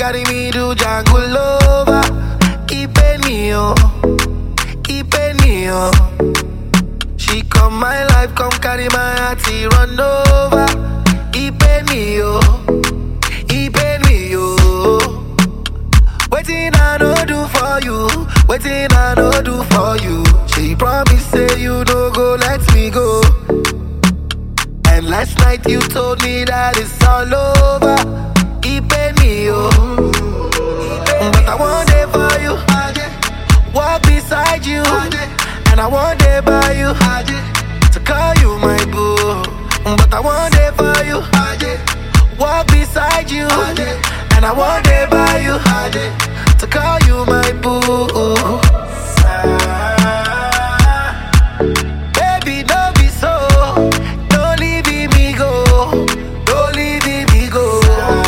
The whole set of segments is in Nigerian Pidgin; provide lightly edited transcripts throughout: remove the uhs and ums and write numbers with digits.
carry me to jungle over. Keep me on, keep me on. She come my life, come carry my heart, he run over. Keep me on, keep me on. Waiting I no do for you, waiting I no do for you. She promise say you no go let me go. And last night you told me that it's all over. Keep me on, but I want it for you. Walk beside you, and I want it by you. To call you my boo, but I want it for you. Walk beside you, and I want it by you. To call you my boo. Baby, don't be so. Don't leave me go. Don't leave me go.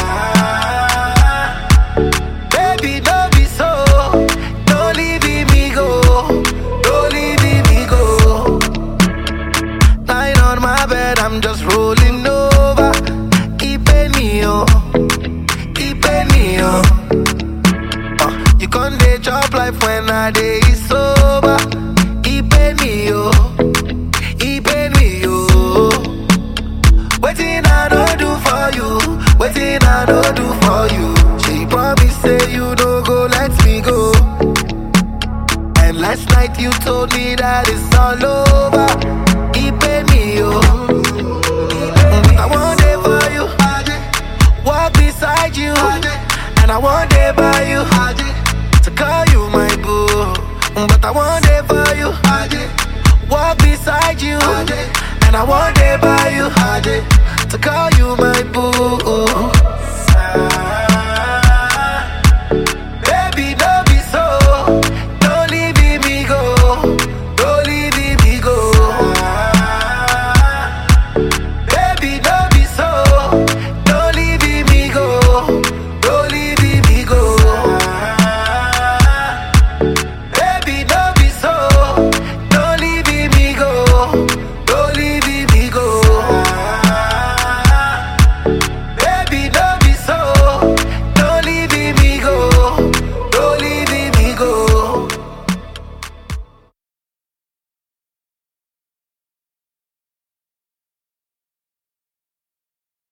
Baby, don't be so. Don't leave me go. Don't leave me go. Lying on my bed, I'm just rolling over. Keeping me on, keeping me on. You can't dey chop life when I dey sober. Keeping me on, keeping me on. Waiting I don't do for you, waiting I don't do for you. She promise say you no go let me go. And last night you told me that it's all over. Keeping me on, but I want it for you. Walk beside you, and I want it by you. To call you my boo, but I want it for you. Walk beside you, and I want it by you. To call you my boo.